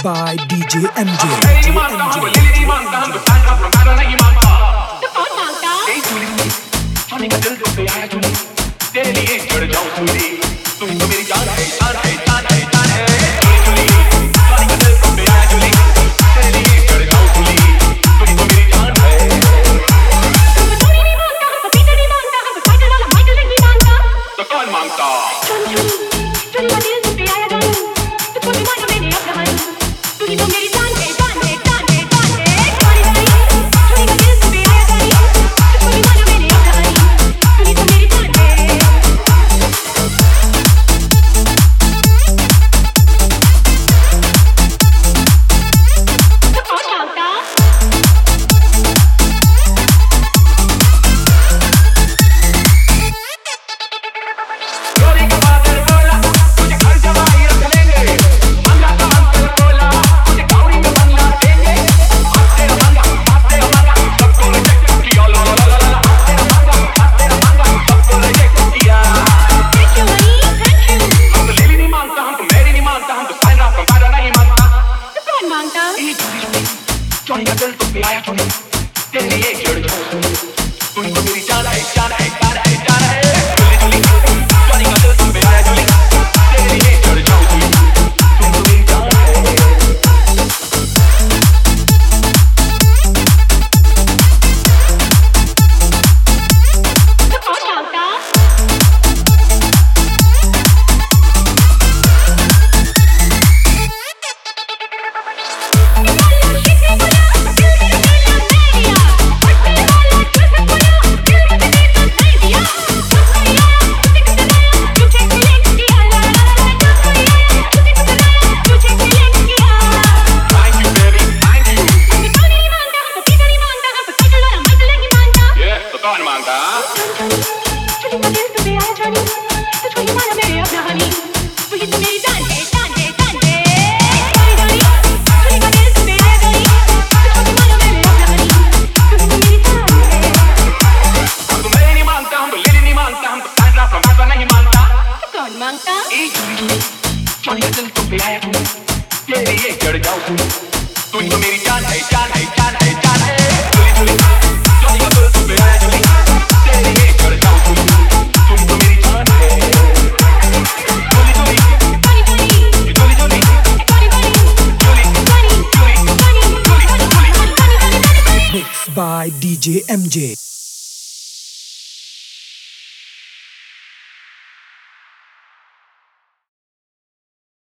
by DJ MJ. तेरे लिए चढ़ जाऊं सूली, तुम तो मेरी जान है, जान है, जान है, जान है। चुली चुली का दिल तुम पे आया चुली, तेरे लिए चढ़ जाऊं सूली, तुम तो मेरी जान है। चोरी नहीं मांगता, पपीता नहीं मांगता, साइकिल वाला माइकल नहीं मांगता। तो कौन मांगता? चोरी का दिल तुम पे आया जानू, तुझको भी मानो मैंने अपना हारू, तू ही तो मेरी जान है, जान है, जान है, जान है। चोरी का दिल तुम पे आया जानू, तुझको भी मानो मैंने अपना हारू, तू ही तो मेरी जान है। चोरी का दिल तुम पे आया चोरी, तेरे लिए चढ़ जाऊं सूली, तुम तो मेरी जान है, जान है, जान है, जान है। चुली चुली चोरी का दिल तुम पे आया चोरी, तेरे लिए चढ़ जाऊं सूली, तुम तो मेरी जान है। कौन मांगा? चोरी का दिल तुम पे आया जानू, तुझको ही मानो मैंने अपना हारू, तू ही तो मेरी जान है, जान है, जान है। चोरी का दिल तुम पे आया जानू, तुझको ही मानो मैंने अपना हारू, तू ही तो मेरी जान है। हम तो मैं नहीं मांगता, हम तो लिली नहीं मांगता, हम तो सैंड्रा फ्रॉम बाबा नहीं मांगता। कौन मांगता? चोरी का दिल तुम पे आया चोरी, तेरे लिए चढ़ जाऊं सूली, तुम तो मेरी जान है, जान है, जान है, जान है। चोरी चोरी चोरी का दिल तुम पे आया चोरी, तेरे लिए चढ़ जाऊं सूली, तुम तो मेरी जान है। चोरी चोरी चोरी चोरी चोरी चोरी Mixed by DJ MJ.